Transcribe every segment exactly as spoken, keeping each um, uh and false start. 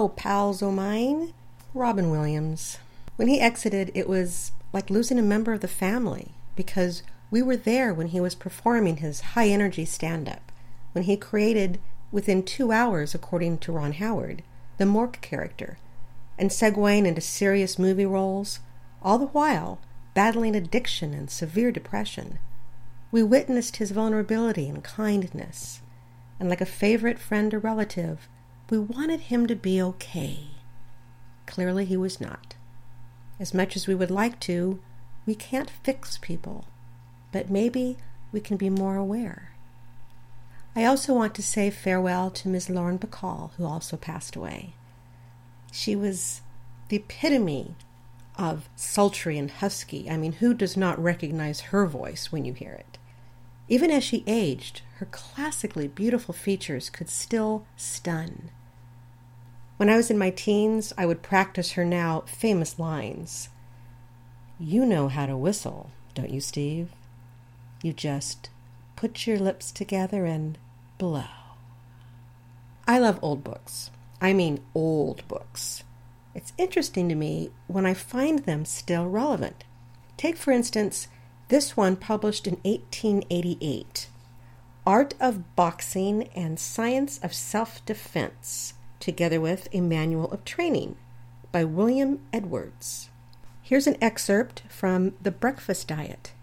Hello, pals o' mine. Robin Williams. When he exited, it was like losing a member of the family, because we were there when he was performing his high-energy stand-up, when he created, within two hours, according to Ron Howard, the Mork character, and segueing into serious movie roles, all the while battling addiction and severe depression. We witnessed his vulnerability and kindness, and like a favorite friend or relative, we wanted him to be okay. Clearly he was not. As much as we would like to, we can't fix people, but maybe we can be more aware. I also want to say farewell to Miz Lauren Bacall, who also passed away. She was the epitome of sultry and husky. I mean, who does not recognize her voice when you hear it? Even as she aged, her classically beautiful features could still stun. When I was in my teens, I would practice her now famous lines. You know how to whistle, don't you, Steve? You just put your lips together and blow. I love old books. I mean old books. It's interesting to me when I find them still relevant. Take, for instance, this one published in eighteen eighty-eight, Art of Boxing and Science of Self-Defense, together with a Manual of Training by William Edwards. Here's an excerpt from The Breakfast Diet.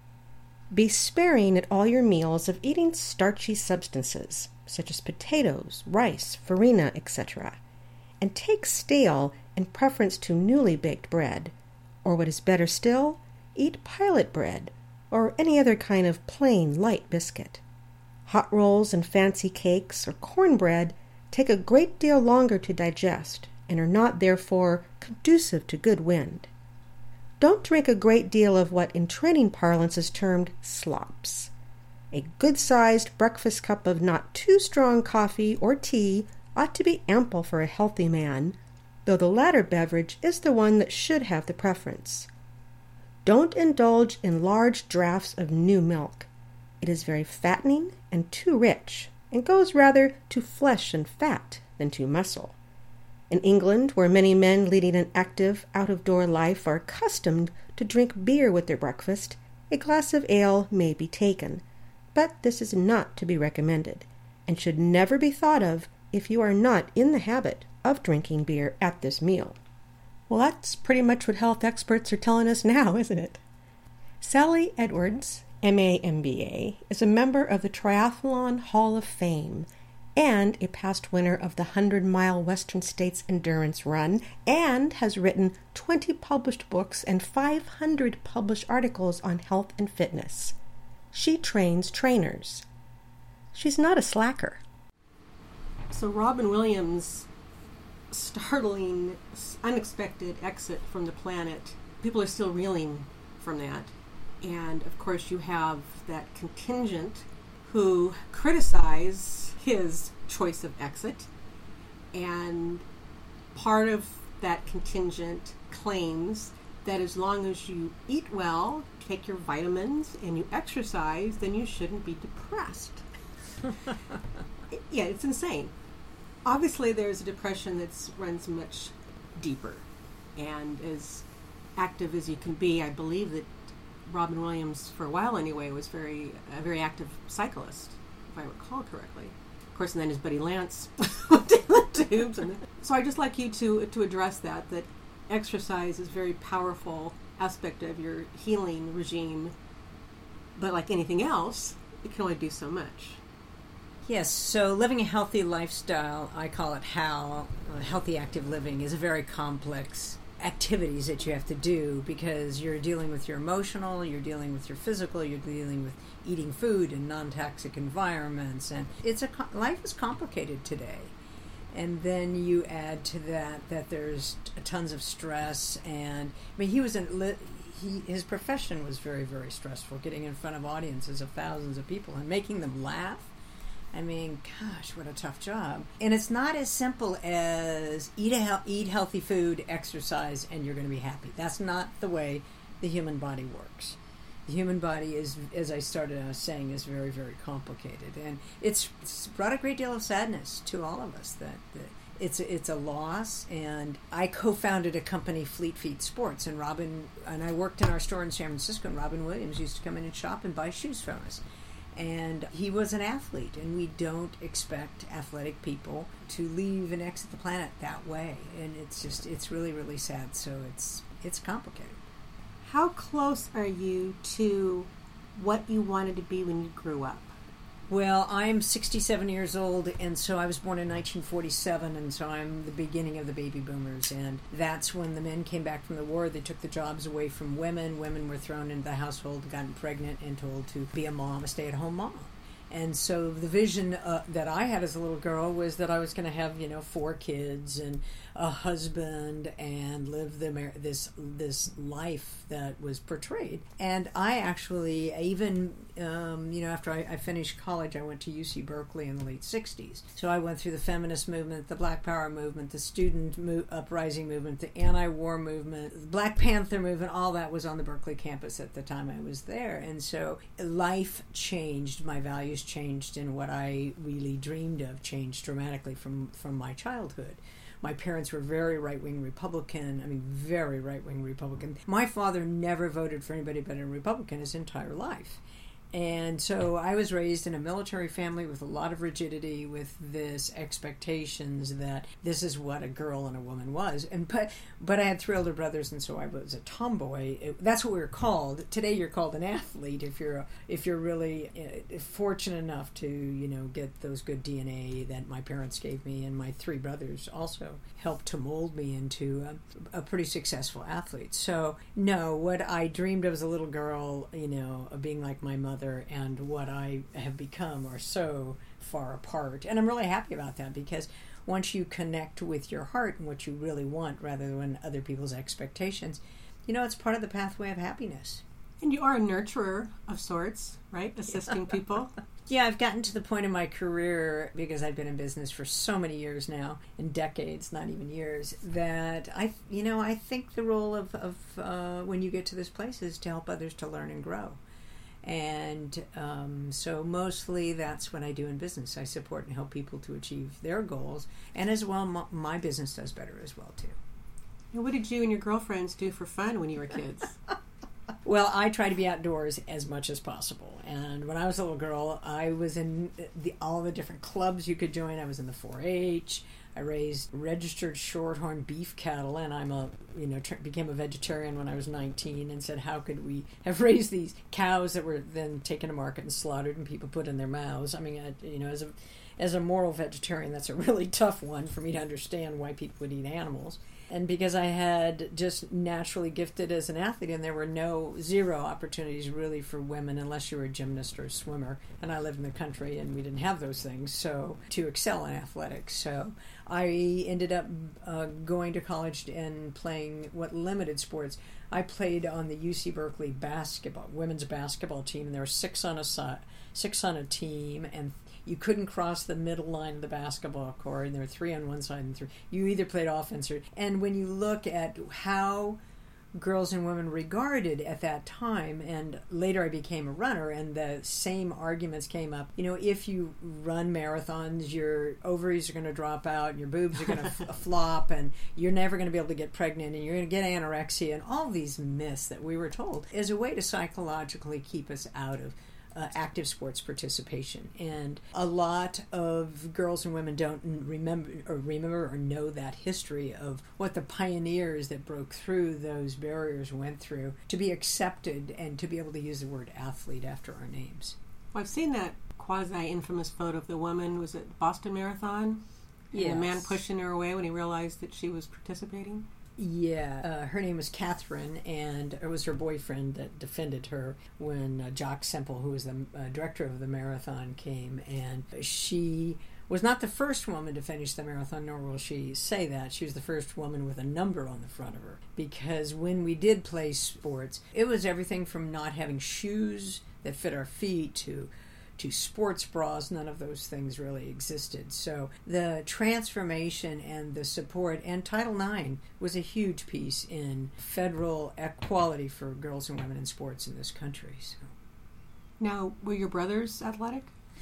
Be sparing at all your meals of eating starchy substances, such as potatoes, rice, farina, et cetera, and take stale in preference to newly baked bread, or what is better still, eat pilot bread, or any other kind of plain, light biscuit. Hot rolls and fancy cakes or cornbread take a great deal longer to digest and are not, therefore, conducive to good wind. Don't drink a great deal of what in training parlance is termed slops. A good-sized breakfast cup of not too strong coffee or tea ought to be ample for a healthy man, though the latter beverage is the one that should have the preference. Don't indulge in large draughts of new milk. It is very fattening and too rich, and goes rather to flesh and fat than to muscle. In England, where many men leading an active, out-of-door life are accustomed to drink beer with their breakfast, a glass of ale may be taken, but this is not to be recommended, and should never be thought of if you are not in the habit of drinking beer at this meal. Well, that's pretty much what health experts are telling us now, isn't it? Sally Edwards, M A M B A, is a member of the Triathlon Hall of Fame and a past winner of the hundred-mile Western States Endurance Run, and has written twenty published books and five hundred published articles on health and fitness. She trains trainers. She's not a slacker. So Robin Williams' startling, unexpected exit from the planet, people are still reeling from that. And, of course, you have that contingent who criticize his choice of exit. And part of that contingent claims that as long as you eat well, take your vitamins, and you exercise, then you shouldn't be depressed. Yeah, it's insane. Obviously, there's a depression that runs much deeper. And as active as you can be, I believe that Robin Williams, for a while anyway, was very a very active cyclist, if I recall correctly. Of course, and then his buddy Lance went down the tubes. And so I'd just like you to to address that, that exercise is a very powerful aspect of your healing regime, but like anything else, it can only do so much. Yes, so living a healthy lifestyle, I call it H A L, uh, healthy active living, is a very complex activities that you have to do because you're dealing with your emotional, you're dealing with your physical, you're dealing with eating food in non-toxic environments, and it's a life is complicated today. And then you add to that that there's tons of stress, and I mean he was in he his profession was very very stressful, getting in front of audiences of thousands of people and making them laugh. I mean, gosh, what a tough job. And it's not as simple as eat a eat healthy food, exercise, and you're going to be happy. That's not the way the human body works. The human body is, as I started out saying, is very, very complicated. And it's, it's brought a great deal of sadness to all of us that, that it's a, it's a loss. And I co-founded a company, Fleet Feet Sports, and Robin and I worked in our store in San Francisco, and Robin Williams used to come in and shop and buy shoes from us. And he was an athlete, and we don't expect athletic people to leave and exit the planet that way. And it's just, it's really, really sad. So it's it's complicated. How close are you to what you wanted to be when you grew up? Well, I'm sixty-seven years old, and so I was born in nineteen forty-seven, and so I'm the beginning of the baby boomers, and that's when the men came back from the war. They took the jobs away from women. Women were thrown into the household, gotten pregnant, and told to be a mom, a stay-at-home mom. And so the vision uh, that I had as a little girl was that I was going to have, you know, four kids and a husband and live the this this life that was portrayed. And I actually, even, um, you know, after I, I finished college, I went to U C Berkeley in the late sixties. So I went through the feminist movement, the Black Power movement, the student mo- uprising movement, the anti-war movement, the Black Panther movement. All that was on the Berkeley campus at the time I was there. And so life changed, my values changed, and what I really dreamed of changed dramatically from, from my childhood. My parents were very right-wing Republican, I mean, very right-wing Republican. My father never voted for anybody but a Republican his entire life. And so I was raised in a military family with a lot of rigidity, with this expectations that this is what a girl and a woman was. And but but I had three older brothers, and so I was a tomboy. It, that's what we were called. Today you're called an athlete if you're a, if you're really uh, fortunate enough to, you know, get those good D N A that my parents gave me, and my three brothers also helped to mold me into a, a pretty successful athlete. So no, what I dreamed of as a little girl, you know, of being like my mother, and what I have become are so far apart. And I'm really happy about that, because once you connect with your heart and what you really want rather than other people's expectations, you know, it's part of the pathway of happiness. And you are a nurturer of sorts, right? Assisting people. Yeah, I've gotten to the point in my career, because I've been in business for so many years now, in decades, not even years, that I, you know, I think the role of, of uh, when you get to this place is to help others to learn and grow. And um, so mostly that's what I do in business. I support and help people to achieve their goals. And as well, my, my business does better as well, too. And what did you and your girlfriends do for fun when you were kids? Well, I try to be outdoors as much as possible. And when I was a little girl, I was in the, all the different clubs you could join. I was in the four H. I raised registered shorthorn beef cattle, and I'm a, you know, tr- became a vegetarian when I was nineteen, and said, how could we have raised these cows that were then taken to market and slaughtered and people put in their mouths? I mean, I, you know, as a as a moral vegetarian, that's a really tough one for me to understand why people would eat animals. And because I had just naturally gifted as an athlete, and there were no, zero opportunities really for women unless you were a gymnast or a swimmer. And I lived in the country and we didn't have those things, so to excel in athletics. So I ended up uh, going to college and playing what limited sports. I played on the U C Berkeley basketball, women's basketball team, and there were six on a side, six on a team, and you couldn't cross the middle line of the basketball court, and there were three on one side and three. You either played offense or... And when you look at how girls and women regarded at that time, and later I became a runner, and the same arguments came up. You know, if you run marathons, your ovaries are going to drop out, and your boobs are going to f- flop, and you're never going to be able to get pregnant, and you're going to get anorexia, and all these myths that we were told as a way to psychologically keep us out of Uh, active sports participation. And a lot of girls and women don't remember or remember or know that history of what the pioneers that broke through those barriers went through to be accepted and to be able to use the word athlete after our names. Well, I've seen that quasi-infamous photo of the woman, was it Boston Marathon? And Yes. the man pushing her away when he realized that she was participating? Yeah, uh, her name was Catherine, and it was her boyfriend that defended her when uh, Jock Semple, who was the uh, director of the marathon, came, and she was not the first woman to finish the marathon, nor will she say that. She was the first woman with a number on the front of her, because when we did play sports, it was everything from not having shoes that fit our feet to to sports bras. None of those things really existed. So the transformation and the support, and Title nine was a huge piece in federal equality for girls and women in sports in this country. So. Now, were your brothers athletic?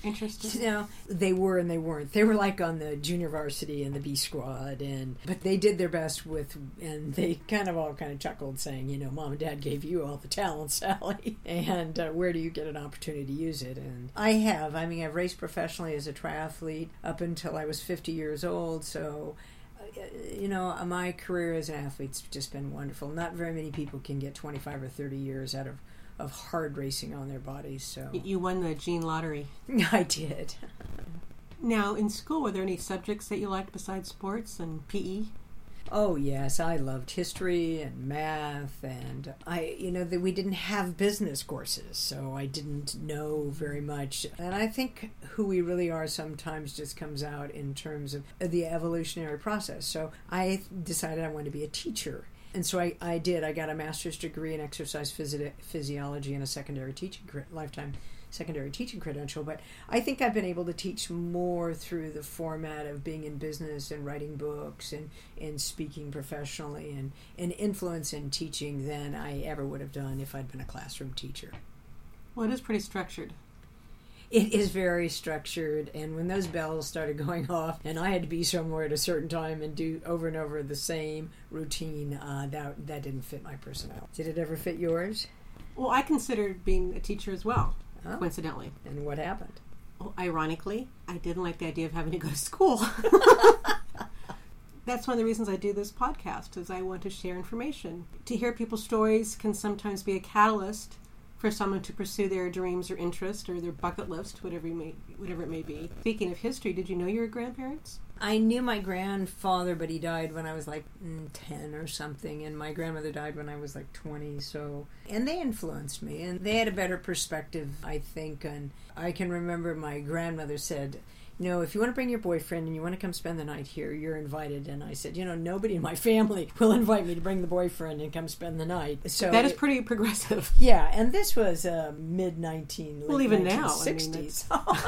Interesting. You know, they were and they weren't. They were like on the junior varsity and the B squad, and but they did their best with, and they kind of all kind of chuckled, saying, you know, Mom and Dad gave you all the talent, Sally, and uh, where do you get an opportunity to use it? And I have. I mean, I've raced professionally as a triathlete up until I was fifty years old, so you know, my career as an athlete's just been wonderful. Not very many people can get twenty-five or thirty years out of, of hard racing on their bodies. So you won the gene lottery. I did. Now, in school, were there any subjects that you liked besides sports and P E? Oh yes, I loved history and math, and I, you know, that we didn't have business courses, so I didn't know very much. And I think who we really are sometimes just comes out in terms of the evolutionary process. So I decided I wanted to be a teacher. And so I, I did. I got a master's degree in exercise physi- physiology and a secondary teaching lifetime secondary teaching credential, but I think I've been able to teach more through the format of being in business and writing books and, and speaking professionally and, and influence in teaching than I ever would have done if I'd been a classroom teacher. Well, it is pretty structured. It is very structured, and when those bells started going off and I had to be somewhere at a certain time and do over and over the same routine, uh, that, that didn't fit my personality. Did it ever fit yours? Well, I considered being a teacher as well. Oh. Coincidentally. And what happened? Well, ironically, I didn't like the idea of having to go to school. That's one of the reasons I do this podcast, is I want to share information. To hear people's stories can sometimes be a catalyst for someone to pursue their dreams or interest or their bucket list, whatever you may, whatever it may be. Speaking of history, did you know your grandparents? I knew my grandfather, but he died when I was like mm, ten or something, and my grandmother died when I was like twenty, so... And they influenced me, and they had a better perspective, I think, and I can remember my grandmother said, you know, if you want to bring your boyfriend and you want to come spend the night here, you're invited. And I said, you know, nobody in my family will invite me to bring the boyfriend and come spend the night. So that is pretty progressive. Yeah, and this was uh, mid nineteen, well, late even nineteen now, sixties. I mean,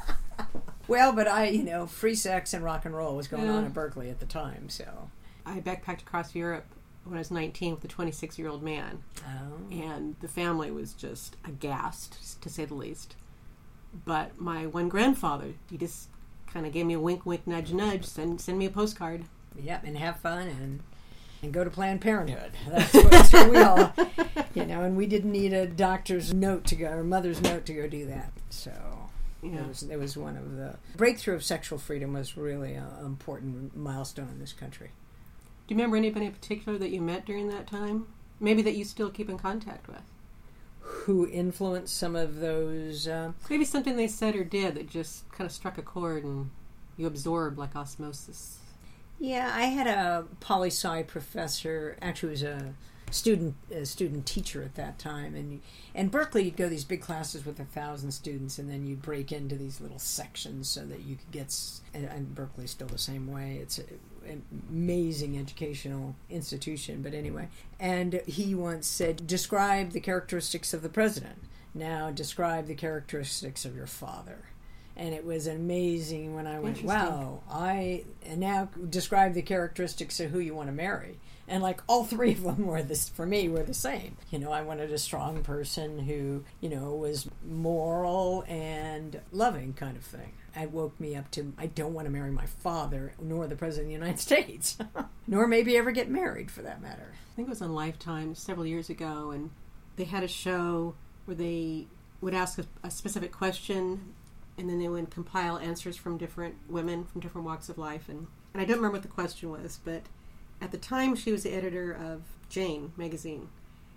well, but I, you know, free sex and rock and roll was going yeah. on at Berkeley at the time, so. I backpacked across Europe when I was nineteen with a twenty-six-year-old man. Oh. And the family was just aghast, to say the least. But my one grandfather, he just kind of gave me a wink, wink, nudge, nudge, send send me a postcard. Yep, and have fun and and go to Planned Parenthood. That's what, that's what we all, you know, and we didn't need a doctor's note to go, or mother's note to go do that. So yeah. it was, it was one of the... Breakthrough of sexual freedom was really an important milestone in this country. Do you remember anybody in particular that you met during that time? Maybe that you still keep in contact with? Who influenced some of those... Uh, Maybe something they said or did that just kind of struck a chord and you absorbed like osmosis. Yeah, I had a poli-sci professor, actually was a student a student teacher at that time, and and Berkeley, you'd go these big classes with a thousand students, and then you'd break into these little sections so that you could get, and, and Berkeley's still the same way. It's a, an amazing educational institution, but anyway. And he once said, describe the characteristics of the president. Now describe the characteristics of your father. And it was amazing when I went, wow, I, and now describe the characteristics of who you want to marry. And like all three of them were this, for me, were the same. You know, I wanted a strong person who, you know, was moral and loving kind of thing. It woke me up to, I don't want to marry my father, nor the President of the United States, nor maybe ever get married for that matter. I think it was on Lifetime several years ago, and they had a show where they would ask a, a specific question, and then they would compile answers from different women from different walks of life. And, and I don't remember what the question was, but at the time she was the editor of Jane magazine.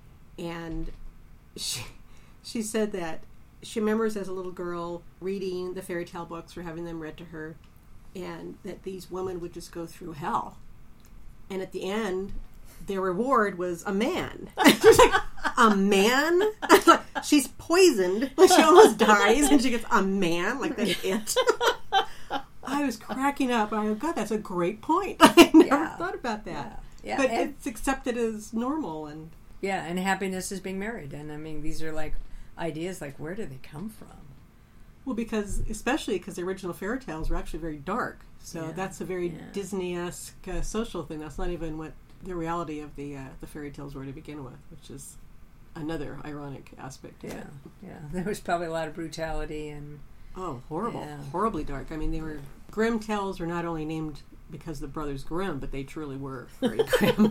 And she, she said that she remembers as a little girl reading the fairy tale books or having them read to her, and that these women would just go through hell. And at the end, their reward was a man. She was like, a man? Like, she's poisoned. Like, she almost dies, and she gets a man? Like, that's it? I was cracking up. I go, God, that's a great point. I never Yeah. thought about that. Yeah. Yeah. But and, it's accepted as normal. And yeah, and happiness is being married. And I mean, these are like ideas, like, where do they come from? Well, because, especially because the original fairy tales were actually very dark. So Yeah. that's a very Yeah. Disney-esque uh, social thing. That's not even what the reality of the uh, the fairy tales were to begin with, which is another ironic aspect of Yeah, it. yeah. There was probably a lot of brutality and Oh, horrible. Yeah. Horribly dark. I mean, they were... Grimm Tales are not only named because the brothers Grimm, but they truly were very grim.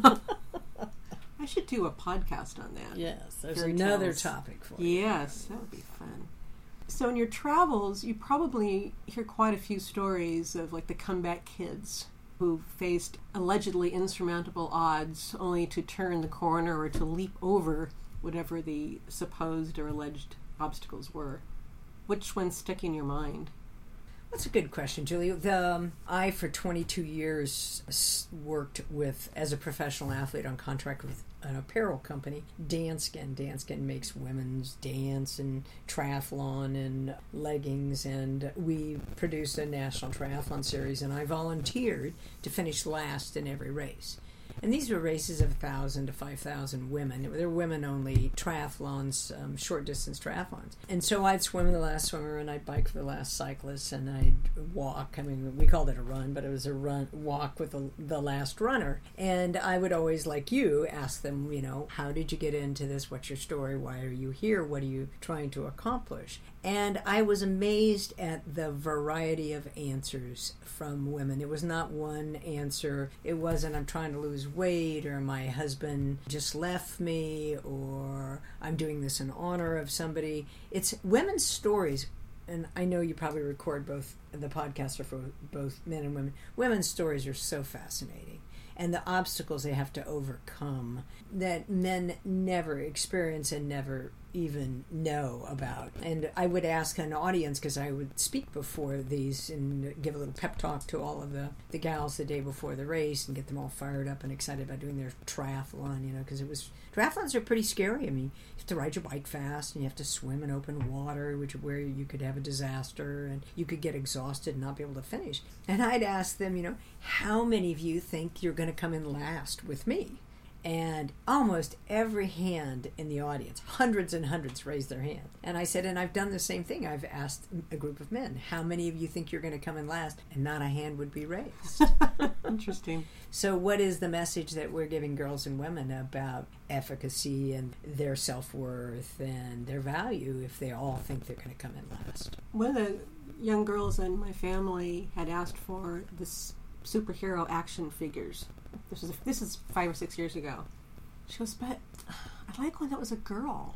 I should do a podcast on that. Yes, there's Fairy another tales. topic for you. Yes, that would be fun. So in your travels, you probably hear quite a few stories of like the comeback kids who faced allegedly insurmountable odds only to turn the corner or to leap over whatever the supposed or alleged obstacles were. Which ones stick in your mind? That's a good question, Julie. The, um, I, for twenty-two years, s- worked with, as a professional athlete on contract with an apparel company, Danskin. Danskin makes women's dance and triathlon and leggings, and we produced a national triathlon series, and I volunteered to finish last in every race. And these were races of one thousand to five thousand women. They were women-only triathlons, um, short-distance triathlons. And so I'd swim the last swimmer, and I'd bike for the last cyclist, and I'd walk. I mean, we called it a run, but it was a run walk with the, the last runner. And I would always, like you, ask them, you know, how did you get into this? What's your story? Why are you here? What are you trying to accomplish? And I was amazed at the variety of answers from women. It was not one answer. It wasn't, I'm trying to lose weight, or my husband just left me, or I'm doing this in honor of somebody. It's women's stories. And I know you probably record both the podcasts are for both men and women. Women's stories are so fascinating. And the obstacles they have to overcome that men never experience and never even know about. And I would ask an audience, because I would speak before these and give a little pep talk to all of the, the gals the day before the race and get them all fired up and excited about doing their triathlon, you know, because it was, triathlons are pretty scary. I mean, you have to ride your bike fast, and you have to swim in open water, which where you could have a disaster, and you could get exhausted and not be able to finish. And I'd ask them, you know, how many of you think you're going to come in last with me? And almost every hand in the audience, hundreds and hundreds, raised their hand. And I said, and I've done the same thing. I've asked a group of men, how many of you think you're going to come in last? And not a hand would be raised. Interesting. So what is the message that we're giving girls and women about efficacy and their self-worth and their value if they all think they're going to come in last? One of the young girls in my family had asked for this superhero action figures. This is this is five or six years ago. She goes, but I like one that was a girl.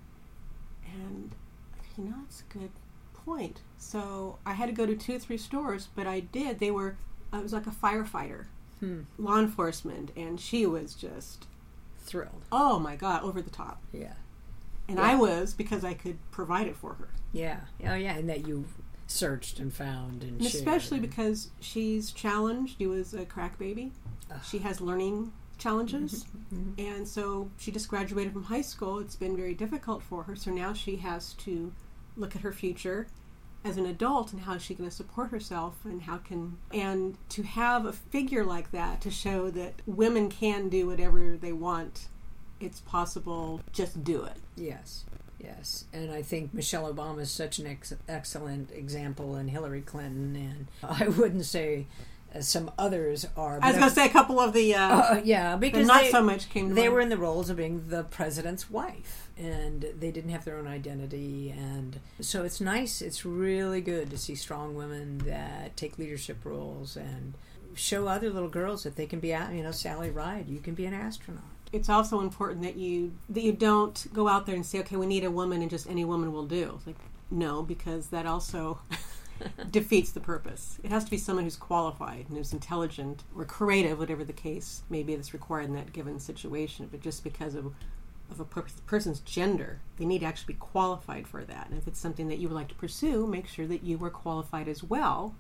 And you know, it's a good point. So I had to go to two or three stores, but I did. They were uh, it was like a firefighter, Hmm. law enforcement, and she was just Thrilled. oh my god, over the top. Yeah. And Yeah. I was, because I could provide it for her. Yeah. Oh, yeah. And that you searched and found and, And shared. especially because she's challenged. She was a crack baby. Ugh. She has learning challenges. Mhm. And so she just graduated from high school. It's been very difficult for her. So now she has to look at her future as an adult and how is she going to support herself and how can... And to have a figure like that to show that women can do whatever they want, it's possible, just do it. Yes. Yes, and I think Michelle Obama is such an ex- excellent example, and Hillary Clinton, and I wouldn't say uh, some others are. I was going to say a couple of the... Uh, uh, yeah, because not they, so much came to they mind. were in the roles of being the president's wife, and they didn't have their own identity, and so it's nice. It's really good to see strong women that take leadership roles and show other little girls that they can be, you know, Sally Ride, you can be an astronaut. It's also important that you that you don't go out there and say, okay, we need a woman and just any woman will do. Like, no, because that also defeats the purpose. It has to be someone who's qualified and who's intelligent or creative, whatever the case may be that's required in that given situation. But just because of of a per- person's gender, they need to actually be qualified for that. And if it's something that you would like to pursue, make sure that you are qualified as well.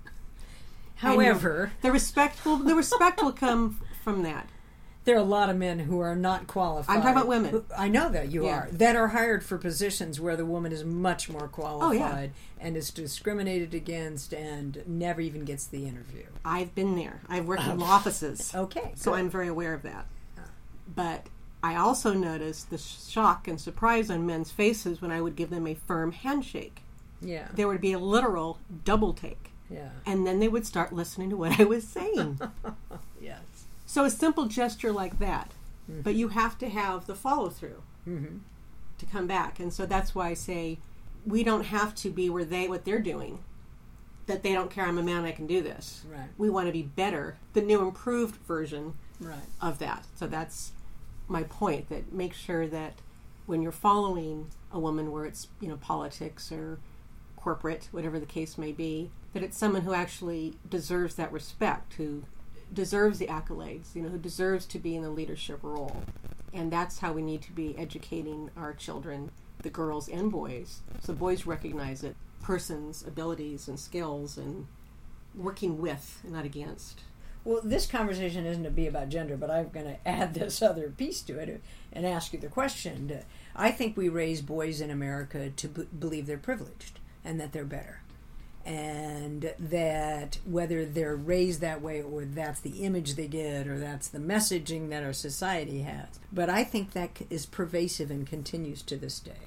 However, And the respect will the respect will come from that. there are a lot of men who are not qualified. I'm talking about women. Who- I know that you Yeah. are. That are hired for positions where the woman is much more qualified Oh, yeah. and is discriminated against and never even gets the interview. I've been there. I've worked in law offices. Okay. So good. I'm very aware of that. But I also noticed the shock and surprise on men's faces when I would give them a firm handshake. Yeah. There would be a literal double take. Yeah. And then they would start listening to what I was saying. Yes. So a simple gesture like that. Mm-hmm. But you have to have the follow through Mm-hmm. to come back. And so that's why I say we don't have to be where they, what they're doing. That they don't care, I'm a man, I can do this. Right. We want to be better, the new improved version Right. of that. So that's my point, that make sure that when you're following a woman, where it's, you know, politics or corporate, whatever the case may be, that it's someone who actually deserves that respect, who deserves the accolades, you know, who deserves to be in the leadership role. And that's how we need to be educating our children, the girls and boys, so boys recognize it, person's abilities and skills, and working with, not against. Well, this conversation isn't to be about gender, but I'm going to add this other piece to it and ask you the question. I think we raise boys in America to b- believe they're privileged and that they're better. And that whether they're raised that way or that's the image they get or that's the messaging that our society has. But I think that is pervasive and continues to this day.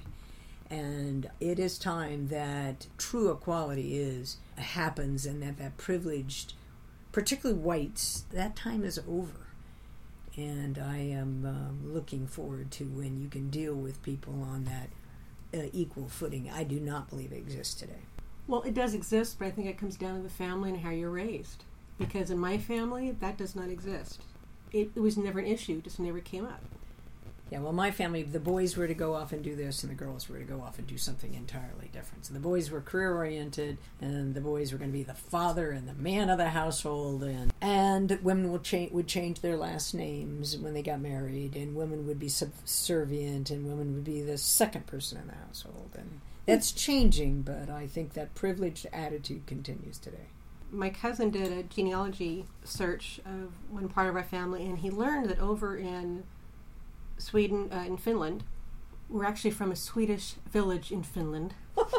And it is time that true equality is happens and that that privileged, particularly whites, that time is over. And I am um, looking forward to when you can deal with people on that uh, equal footing. I do not believe it exists today. Well, it does exist, but I think it comes down to the family and how you're raised. Because in my family, that does not exist. It, it was never an issue, it just never came up. Yeah, well, my family, the boys were to go off and do this, and the girls were to go off and do something entirely different. So the boys were career-oriented, and the boys were going to be the father and the man of the household, and and women would, cha- would change their last names when they got married, and women would be subservient, and women would be the second person in the household. And that's changing, but I think that privileged attitude continues today. My cousin did a genealogy search of one part of our family, and he learned that over in Sweden, uh, in Finland, we're actually from a Swedish village in Finland.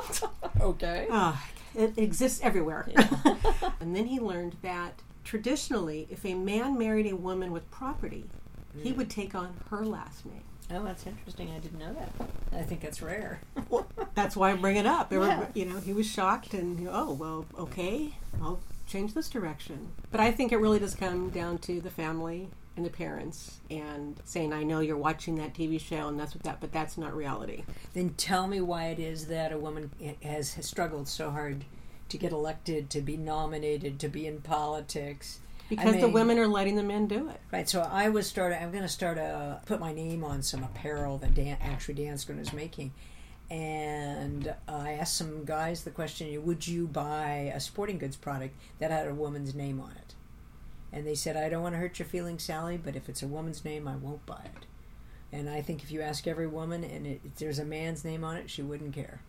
Okay. Uh, it exists everywhere. Yeah. And then he learned that traditionally, if a man married a woman with property, mm. he would take on her last name. Oh, that's interesting. I didn't know that. I think that's rare. Well, that's why I bring it up. There Yeah. were, you know, he was shocked, and you know, oh, well, okay, I'll change this direction. But I think it really does come down to the family and the parents and saying, I know you're watching that T V show and that's what that, but that's not reality. Then tell me why it is that a woman has, has struggled so hard to get elected, to be nominated, to be in politics. Because I mean, the women are letting the men do it. Right, so I was starting, I'm going to start a, put my name on some apparel that Dan, actually Dan Skren is making. And I asked some guys the question, would you buy a sporting goods product that had a woman's name on it? And they said, I don't want to hurt your feelings, Sally, but if it's a woman's name, I won't buy it. And I think if you ask every woman and it, if there's a man's name on it, she wouldn't care.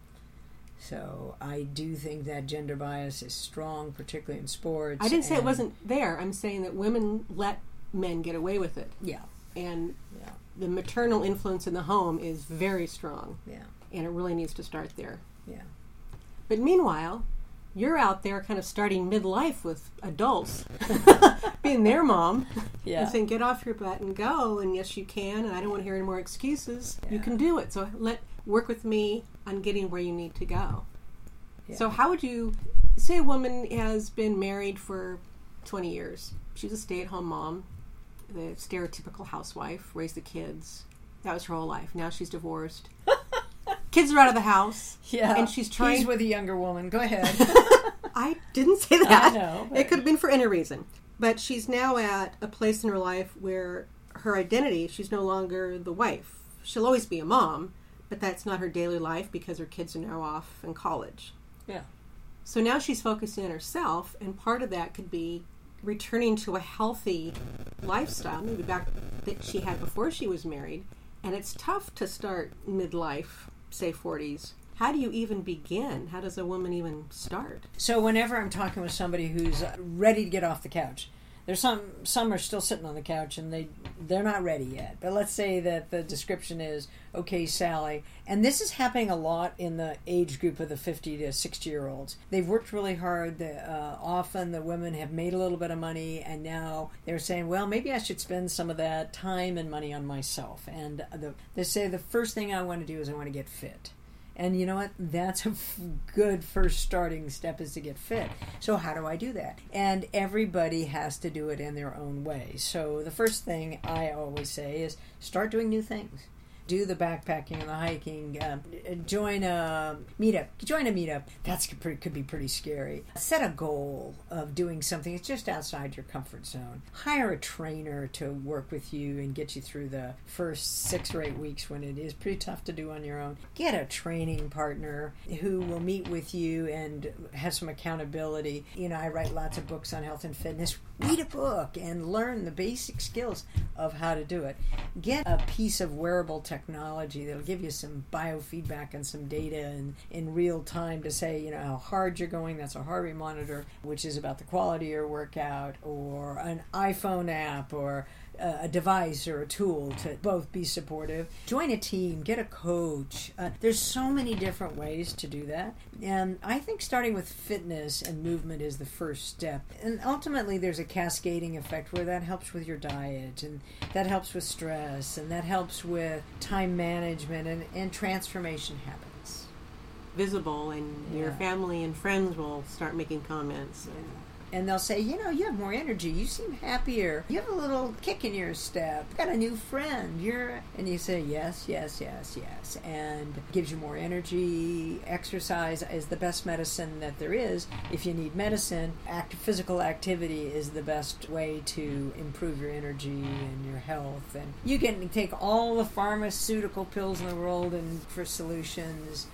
So I do think that gender bias is strong, particularly in sports. I didn't say it wasn't there. I'm saying that women let men get away with it. Yeah. And yeah. the maternal influence in the home is very strong. Yeah. And it really needs to start there. Yeah. But meanwhile, you're out there kind of starting midlife with adults, being their mom, yeah. and saying, get off your butt and go, and yes, you can, and I don't want to hear any more excuses. Yeah. You can do it. So let work with me on getting where you need to go. Yeah. So how would you, say a woman has been married for twenty years. She's a stay-at-home mom, the stereotypical housewife, raised the kids. That was her whole life. Now she's divorced. Kids are out of the house. Yeah. And she's trying... He's with a younger woman. Go ahead. I didn't say that. I know. But... It could have been for any reason. But she's now at a place in her life where her identity, she's no longer the wife. She'll always be a mom, but that's not her daily life because her kids are now off in college. Yeah. So now she's focusing on herself, and part of that could be returning to a healthy lifestyle, maybe back that she had before she was married. And it's tough to start midlife, say forties. How do you even begin? How does a woman even start? So whenever I'm talking with somebody who's ready to get off the couch, there's some some are still sitting on the couch and they they're not ready yet. But let's say that the description is, okay, Sally, and this is happening a lot in the age group of the fifty to sixty year olds. They've worked really hard. The, uh, often the women have made a little bit of money, and now they're saying, well, maybe I should spend some of that time and money on myself. And the, they say the first thing I want to do is I want to get fit. And you know what? That's a f- good first starting step, is to get fit. So how do I do that? And everybody has to do it in their own way. So the first thing I always say is start doing new things. do the backpacking and the hiking, um, join a meetup. Join a meetup. That's pretty, could be pretty scary. Set a goal of doing something that's just outside your comfort zone. Hire a trainer to work with you and get you through the first six or eight weeks when it is pretty tough to do on your own. Get a training partner who will meet with you and have some accountability. You know, I write lots of books on health and fitness. Read a book and learn the basic skills of how to do it. Get a piece of wearable technology that'll give you some biofeedback and some data in, in real time to say, you know, how hard you're going. That's a heart rate monitor, which is about the quality of your workout, or an iPhone app, or a device or a tool to both be supportive. Join a team, get a coach. Uh, there's so many different ways to do that. And I think starting with fitness and movement is the first step. And ultimately there's a cascading effect where that helps with your diet, and that helps with stress, and that helps with time management, and, and transformation happens. Visible, and Yeah. your family and friends will start making comments. And And they'll say, you know, you have more energy. You seem happier. You have a little kick in your step. You've got a new friend. You're, and you say, yes, yes, yes, yes. And it gives you more energy. Exercise is the best medicine that there is. If you need medicine, act, physical activity is the best way to improve your energy and your health. And you can take all the pharmaceutical pills in the world and for solutions.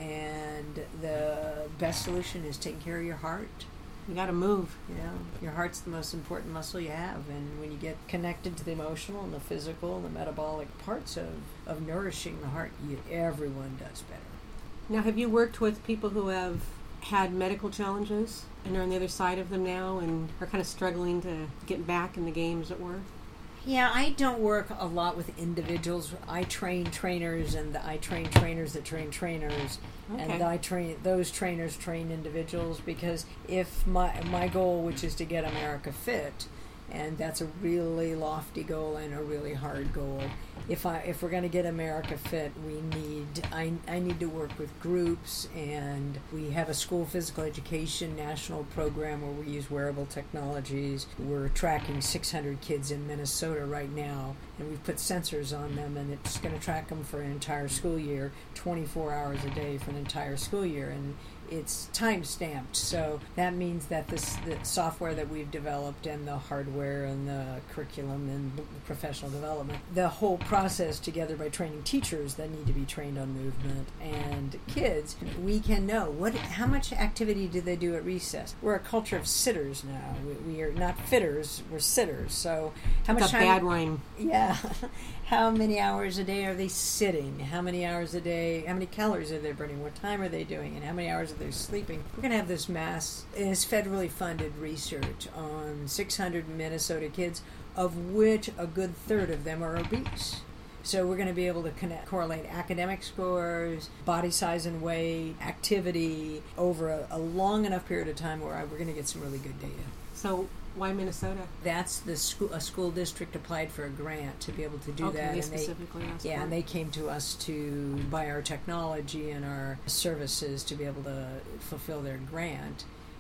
And the best solution is taking care of your heart. you got to move. You know, your heart's the most important muscle you have, and when you get connected to the emotional and the physical and the metabolic parts of, of nourishing the heart, you, everyone does better. Now, have you worked with people who have had medical challenges and are on the other side of them now and are kind of struggling to get back in the game, as it were? Yeah, I don't work a lot with individuals. I train trainers, and I train trainers that train trainers, Okay. and I train those trainers train individuals, because if my my goal, which is to get America fit, and that's a really lofty goal and a really hard goal. If I if we're going to get America fit, we need I I need to work with groups, and we have a school physical education national program where we use wearable technologies. We're tracking six hundred kids in Minnesota right now, and we've put sensors on them, and it's going to track them for an entire school year, twenty-four hours a day for an entire school year, and it's time stamped. So that means that this the software that we've developed, and the hardware and the curriculum and professional development, the whole process together by training teachers that need to be trained on movement and kids, we can know what how much activity do they do at recess. We're a culture of sitters now. We, we are not fitters, we're sitters. So how much It's a time bad rhyme. yeah. How many hours a day are they sitting? How many hours a day, how many calories are they burning? What time are they doing? And how many hours are they sleeping? We're going to have this mass, it's federally funded research on six hundred Minnesota kids, of which a good third of them are obese. So we're going to be able to connect, correlate academic scores, body size and weight, activity over a, a long enough period of time where we're going to get some really good data. So why Minnesota? That's the school. A school district applied for a grant to be able to do okay, that, they and specifically they, asked yeah, for and it. they came to us to buy our technology and our services to be able to fulfill their grant.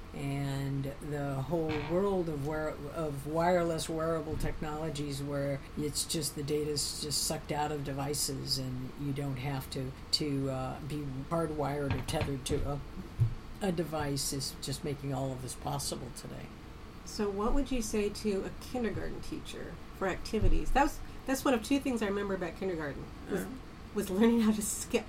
And the whole world of wear, of wireless wearable technologies, where it's just the data's just sucked out of devices, and you don't have to to uh, be hardwired or tethered to a a device, is just making all of this possible today. So what would you say to a kindergarten teacher for activities? That was that's one of two things I remember about kindergarten was, Uh-huh. was learning how to skip.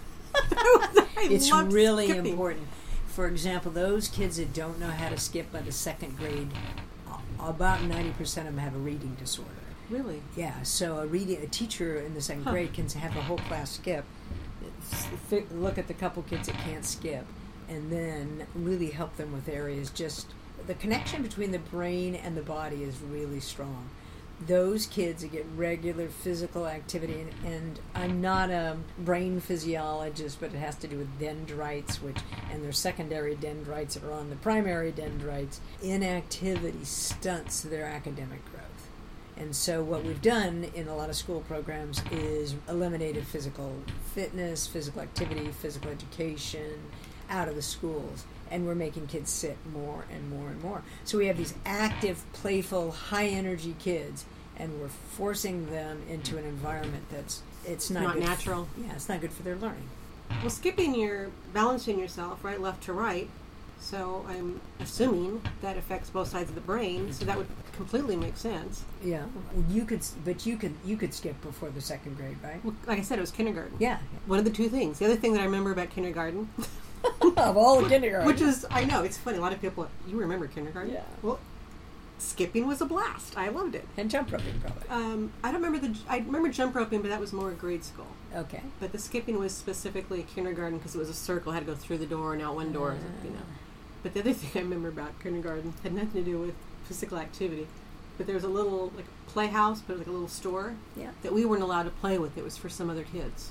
I It's loved really skipping. important. For example, those kids that don't know how to skip by the second grade, a- about ninety percent of them have a reading disorder. Really? Yeah, so a reading a teacher in the second Huh. grade can have the whole class skip, f- look at the couple kids that can't skip, and then really help them with areas. Just the connection between the brain and the body is really strong. Those kids that get regular physical activity, and, and I'm not a brain physiologist, but it has to do with dendrites, which and their secondary dendrites that are on the primary dendrites. Inactivity stunts their academic growth. And so what we've done in a lot of school programs is eliminated physical fitness, physical activity, physical education out of the schools. And we're making kids sit more and more and more. So we have these active, playful, high-energy kids, and we're forcing them into an environment that's it's not, Not good natural. For, yeah, it's not good for their learning. Well, skipping, you're balancing yourself, right, left to right. So I'm assuming that affects both sides of the brain. So that would completely make sense. Yeah, you could, but you could you could skip before the second grade, right? Well, like I said, it was kindergarten. Yeah. One of the two things. The other thing that I remember about kindergarten, of all the kindergarten, which is, I know it's funny. A lot of people, you remember kindergarten? Yeah. Well, skipping was a blast. I loved it. And jump roping, probably. Um, I don't remember the. I remember jump roping, but that was more grade school. Okay. But the skipping was specifically kindergarten because it was a circle. I had to go through the door and out one door, Uh. you know. But the other thing I remember about kindergarten had nothing to do with physical activity. But there was a little like playhouse, but like a little store Yeah. that we weren't allowed to play with. It was for some other kids.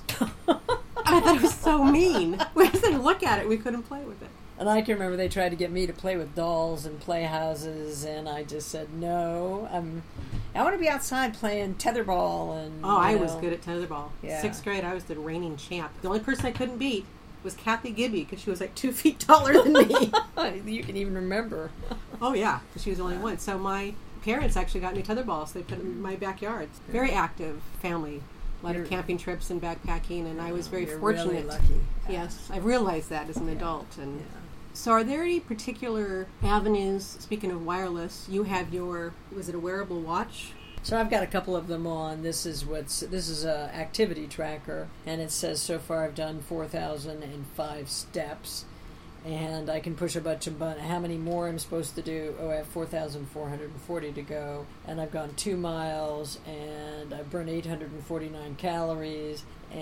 I thought it was so mean. We had to look at it. We couldn't play with it. And I can remember they tried to get me to play with dolls and playhouses, and I just said no. I'm, I want to be outside playing tetherball and. Oh, I you was know. good at tetherball. Yeah. Sixth grade, I was the reigning champ. The only person I couldn't beat was Kathy Gibby because she was like two feet taller than me. You can even remember. Oh yeah, because she was the only one. So my parents actually got me tetherball, so they put it in my backyard. Very active family. A lot You're- of camping trips and backpacking, and I was very You're fortunate. Really lucky. Yes, I realized that as an Yeah. adult. And Yeah. so, are there any particular avenues? Speaking of wireless, you have your was it a wearable watch? So I've got a couple of them on. This is what's this is a activity tracker, and it says so far I've done four thousand five steps, and I can push a bunch of buttons. How many more I'm supposed to do? Oh, I have four thousand four hundred forty to go, and I've gone two miles, and I've burned eight hundred forty-nine calories,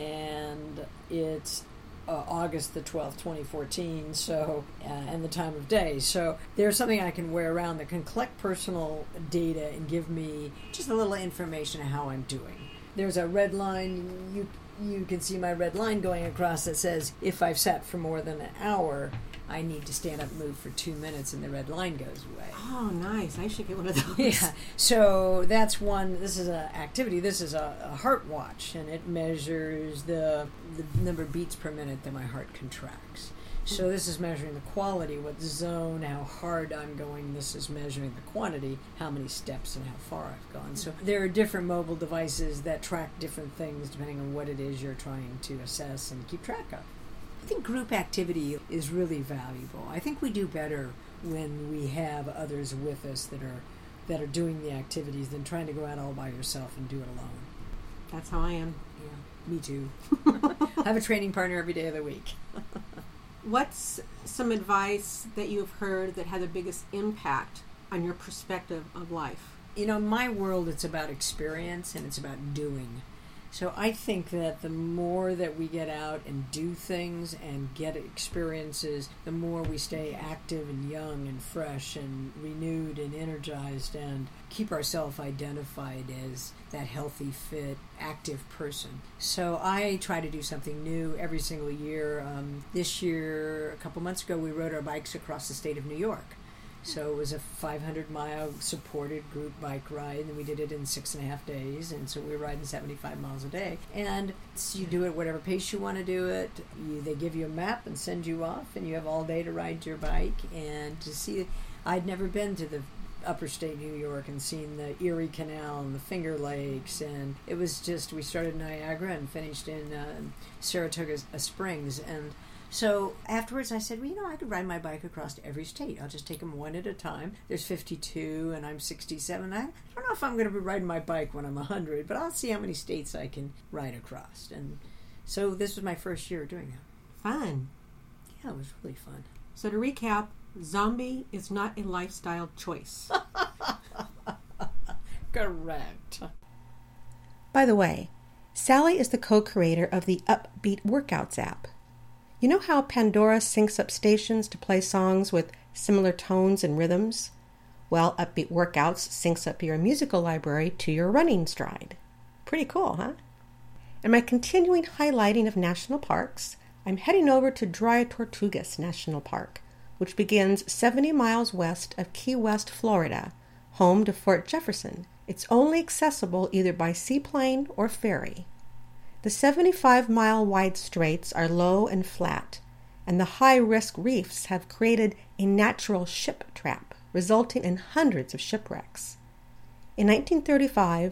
and it's Uh, August the twelfth, twenty fourteen, so, uh, and the time of day. So there's something I can wear around that can collect personal data and give me just a little information of how I'm doing. There's a red line, you you can see my red line going across that says if I've sat for more than an hour, I need to stand up and move for two minutes, and the red line goes away. Oh, nice! I should get one of those. Yeah, so that's one. This is an activity. This is a, a heart watch, and it measures the the number of beats per minute that my heart contracts. So this is measuring the quality, what zone, how hard I'm going. This is measuring the quantity, how many steps and how far I've gone. So there are different mobile devices that track different things depending on what it is you're trying to assess and keep track of. I think group activity is really valuable. I think we do better when we have others with us that are that are doing the activities than trying to go out all by yourself and do it alone. That's how I am. Yeah, me too. I have a training partner every day of the week. What's some advice that you've heard that had the biggest impact on your perspective of life? You know, in my world, it's about experience and it's about doing. So I think that the more that we get out and do things and get experiences, the more we stay active and young and fresh and renewed and energized and keep ourselves identified as that healthy, fit, active person. So I try to do something new every single year. Um, this year, a couple months ago, we rode our bikes across the state of New York. So it was a five hundred mile supported group bike ride, and we did it in six and a half days, and so we were riding seventy-five miles a day. And so you do it whatever pace you want to do it. You, they give you a map and send you off, and you have all day to ride your bike and to see. I'd never been to the upper state New York and seen the Erie Canal and the Finger Lakes, and it was just, we started in Niagara and finished in uh, Saratoga Springs, and so afterwards I said, well, you know, I could ride my bike across every state. I'll just take them one at a time. There's fifty-two and I'm sixty-seven. I don't know if I'm going to be riding my bike when I'm one hundred, but I'll see how many states I can ride across. And so this was my first year doing that. Fun. Yeah, it was really fun. So to recap, zombie is not a lifestyle choice. Correct. By the way, Sally is the co-creator of the Upbeat Workouts app. You know how Pandora syncs up stations to play songs with similar tones and rhythms? Well, Upbeat Workouts syncs up your musical library to your running stride. Pretty cool, huh? In my continuing highlighting of national parks, I'm heading over to Dry Tortugas National Park, which begins seventy miles west of Key West, Florida, home to Fort Jefferson. It's only accessible either by seaplane or ferry. The seventy-five mile wide straits are low and flat, and the high-risk reefs have created a natural ship trap, resulting in hundreds of shipwrecks. In nineteen thirty-five,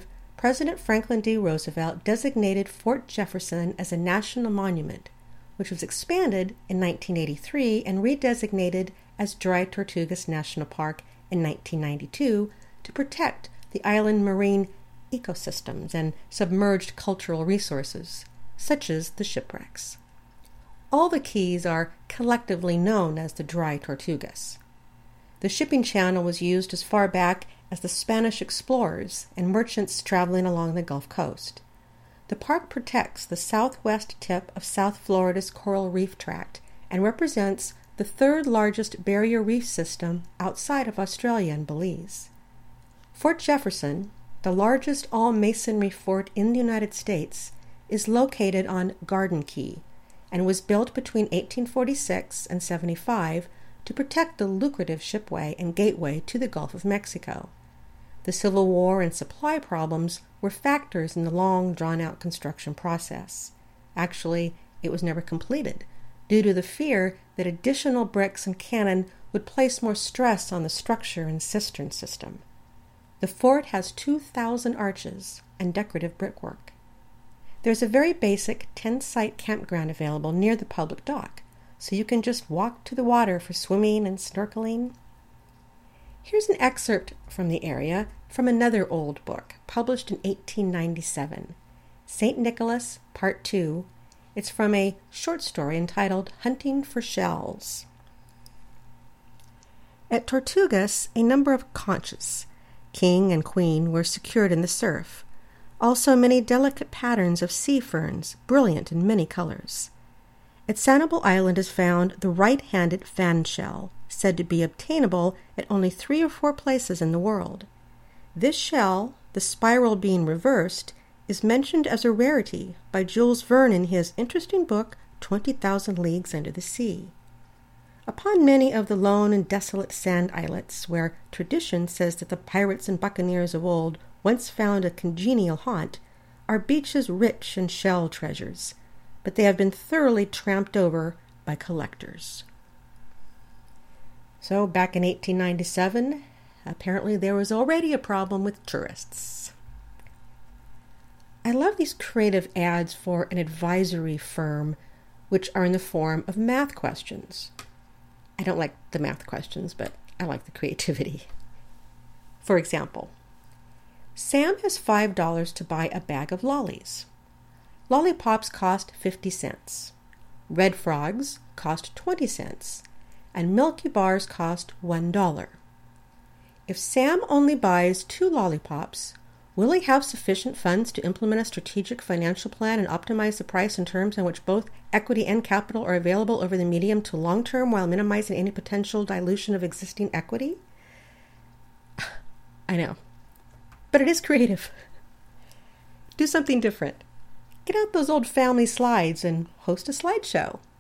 President Franklin D. Roosevelt designated Fort Jefferson as a national monument, which was expanded in nineteen eighty-three and redesignated as Dry Tortugas National Park in nineteen ninety-two to protect the island marine ecosystems and submerged cultural resources, such as the shipwrecks. All the keys are collectively known as the Dry Tortugas. The shipping channel was used as far back as the Spanish explorers and merchants traveling along the Gulf Coast. The park protects the southwest tip of South Florida's coral reef tract and represents the third largest barrier reef system outside of Australia and Belize. Fort Jefferson, the largest all-masonry fort in the United States, is located on Garden Key and was built between eighteen forty-six and seventy-five to protect the lucrative shipway and gateway to the Gulf of Mexico. The Civil War and supply problems were factors in the long, drawn-out construction process. Actually, it was never completed, due to the fear that additional bricks and cannon would place more stress on the structure and cistern system. The fort has two thousand arches and decorative brickwork. There's a very basic ten-site campground available near the public dock, so you can just walk to the water for swimming and snorkeling. Here's an excerpt from the area from another old book, published in eighteen ninety-seven, Saint Nicholas, Part two. It's from a short story entitled Hunting for Shells. At Tortugas, a number of conches, king and queen, were secured in the surf. Also many delicate patterns of sea ferns, brilliant in many colors. At Sanibel Island is found the right-handed fan shell, said to be obtainable at only three or four places in the world. This shell, the spiral being reversed, is mentioned as a rarity by Jules Verne in his interesting book, Twenty Thousand Leagues Under the Sea. Upon many of the lone and desolate sand islets, where tradition says that the pirates and buccaneers of old once found a congenial haunt, are beaches rich in shell treasures, but they have been thoroughly tramped over by collectors. So, back in eighteen ninety-seven, apparently there was already a problem with tourists. I love these creative ads for an advisory firm, which are in the form of math questions. I don't like the math questions, but I like the creativity. For example, Sam has five dollars to buy a bag of lollies. Lollipops cost fifty cents. Red Frogs cost twenty cents. And Milky Bars cost one dollar. If Sam only buys two lollipops, will he have sufficient funds to implement a strategic financial plan and optimize the price and terms in which both equity and capital are available over the medium to long term while minimizing any potential dilution of existing equity? I know. But it is creative. Do something different. Get out those old family slides and host a slideshow.